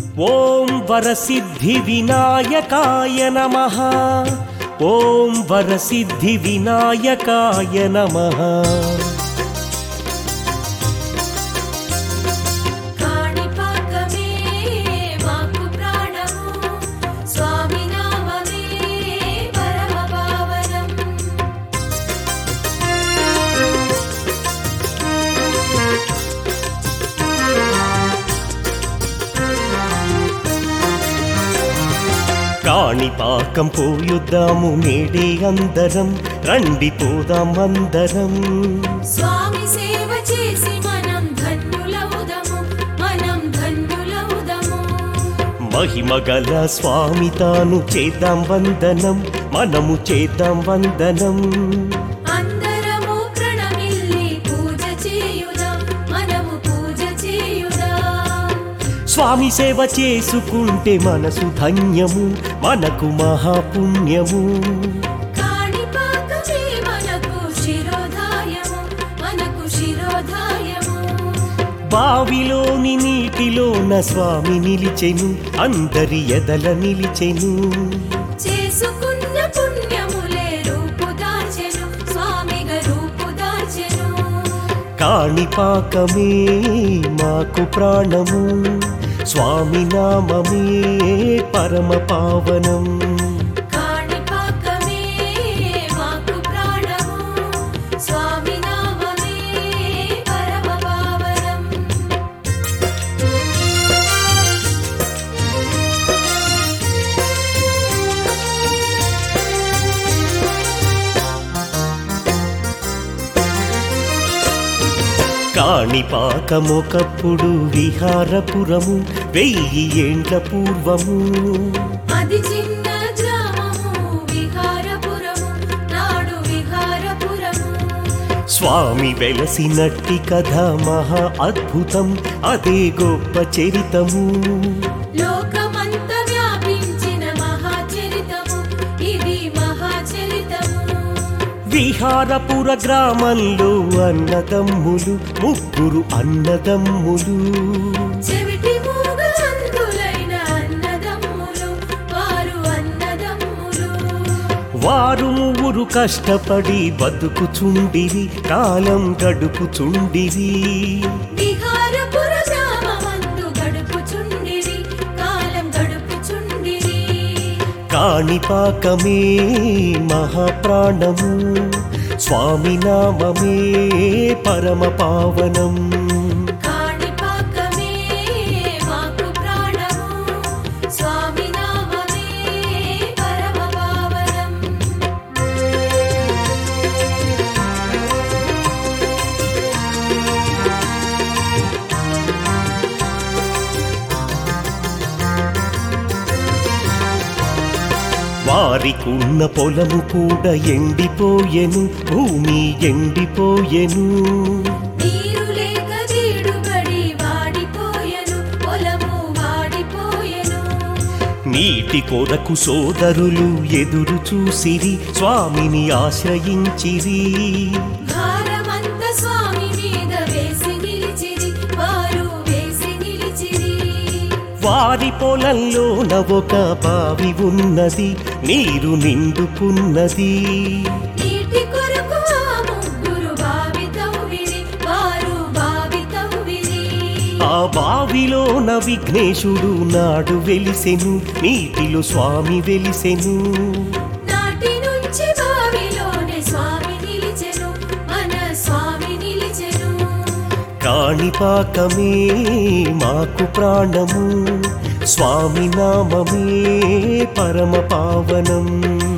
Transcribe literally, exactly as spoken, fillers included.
ఓం వరసిద్ధి వినాయకాయ నమః ఓం వరసిద్ధి వినాయకాయ నమః కాణిపాకం పోయుద్దాము నేడే అందరం రండి పోదాం అందరం స్వామి సేవ చేసి మనం ధన్యులవుదము మనం ధన్యులవుదము మహిమగల స్వామి తాను చేద్దాం వందనం మనము చేద్దాం వందనం అందరము ప్రణమిల్లి పూజ చేయుదాం మనము పూజ చేయుదాం స్వామి సేవ చేసుకుంటే మనసు ధన్యము మనకు మహాపుణ్యము కాణిపాకమే మనకు శిరోధాయము మనకు శిరోధాయము బావిలోని నీటిలోన స్వామి నిలిచెను అందరి ఎదల నిలిచెను చేసుకున్న పుణ్యములే రూపుదార్చెను స్వామిగా రూపుదార్చెను కాణిపాకమే మాకు ప్రాణము స్వామి నామమే పరమ పావనం కాణిపాకమే మాకు ప్రాణము స్వామి నామమే పరమ పావనం కాణిపాకమొకప్పుడు విహారపురము వెయ్యి ఏండ్ల పూర్వము అది చిన్న గ్రామము విహారపురము నాడు విహారపురము స్వామి వెలసినట్టి కథ మహా అద్భుతం అదే గొప్ప చరితము లోకమంత వ్యాపించిన మహాచరితము ఇది మహాచరితము విహారపుర గ్రామంలో అన్నదమ్ములు ముగ్గురు అన్నదమ్ములు చెవిటి మూగ అంధులైన అన్నదమ్ములు వారు అన్నదమ్ములు వారు ముగ్గురు కష్టపడి బతుకుచుండిరి కాలం గడుపుచుండిరి విహారపుర గ్రామమందు గడుపుచుండిరి కాలం గడుపుచుండిరి కాణిపాకమే మహాప్రాణము స్వామి నామమే పరమ పావనం కాణిపాకమే మాకు ప్రాణము స్వామి నామమే పరమ పావనం వారికున్న పొలము కూడా ఎండిపోయెను భూమి ఎండిపోయెను నీరు లేక జీడుబడి వాడిపోయెను పొలము వాడిపోయెను నీటి కొరకు సోదరులు ఎదురు చూసిరి స్వామిని ఆశ్రయించిరి భారమంత స్వామి మీద వేసి నిలిచిరి వారు వేసి నిలిచిరి వారి పొలంలోన ఒక బావి ఉన్నది నీరు నిండుకున్నది నీటి కొరకు ఆ ముగ్గురు బావి తవ్విరి వారు బావి తవ్విరి ఆ బావిలోన విఘ్నేశుడు నాడు వెలిసెను నీటిలో స్వామి వెలిసెను నాటి నుంచి బావిలోనే స్వామి నిలిచెను మన స్వామి నిలిచెను కాణిపాకమే మాకు ప్రాణము స్వామి నామమే పరమ పావనం